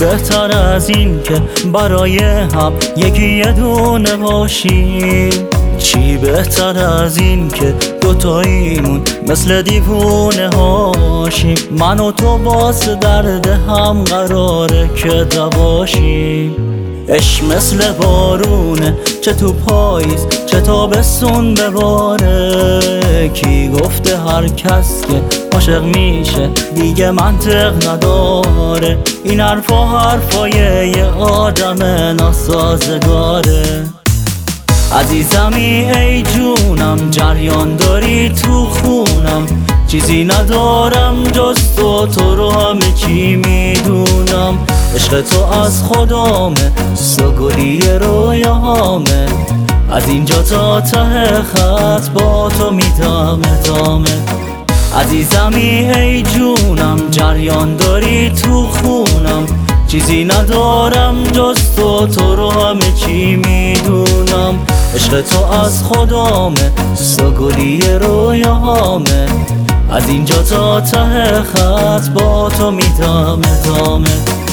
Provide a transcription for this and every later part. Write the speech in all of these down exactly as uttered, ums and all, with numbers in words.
بهتر از این که برای هم یکی یه دونه باشیم؟ چی بهتر از این که دوتاییمون مثل دیوونه هاشیم؟ من و تو واسه درد هم قراره که دواشیم. عشق مثل بارونه، چه تو پاییز چه تابستون بباره. کی گفته هر کس که عاشق میشه دیگه منطق نداره؟ این حرفا حرفای یه آدم ناسازگاره. عزیزمی ای جونم، جریان داری تو خونم، چیزی ندارم جز تو، تو رو همه چی میدونم. عشق تو از خدامه، سوگلی رویاهامه، از اینجا تا ته خط با تو میدم ادامه. عزیزمی ای جونم، جریان داری تو خونم، چیزی ندارم جز تو، تو رو همه چی میدونم. عشق تو از خدامه، سوگلی رویاهامه، از اینجا تا ته خط با تو میدم ادامه.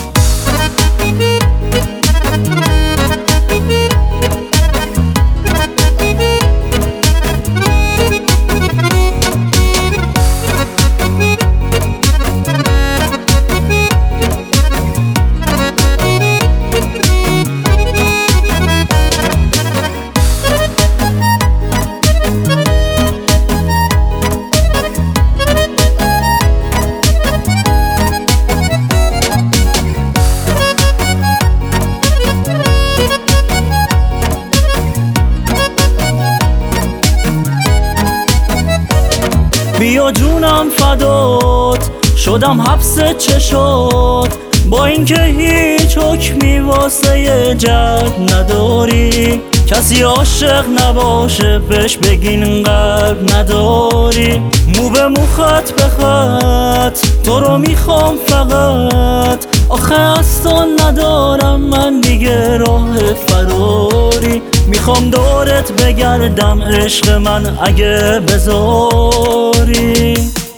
بیا جونم فدات، شدم حبس چشات، با اینکه هیچ حکمی واسه جد نداری. کسی عاشق نباشه بهش بگین قلب نداری. مو به مو خط به خط تو رو میخوام فقط، آخه از تو ندارم من دیگه راه فراری. میخوام دورت بگردم عشق من اگه بذاری.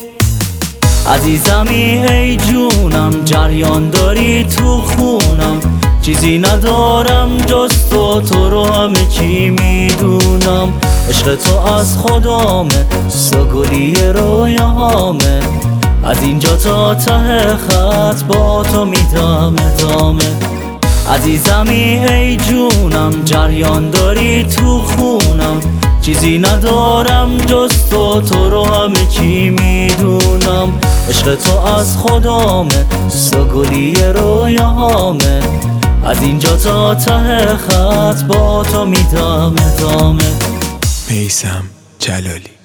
عزیزمی ای جونم، جریان داری تو خونم، چیزی ندارم جز تو، تو رو همه چی میدونم. عشق تو از خدامه، سوگلی رویاهامه، از اینجا تا ته خط با تو میدم ادامه. عزیزمی ای جونم، جریان داری تو خونم، چیزی ندارم جز تو، تو رو همه چی میدونم. عشق تو از خدامه، سوگلی رویاهامه، از اینجا تا ته خط با تو میدم ادامه. میثم جلالی.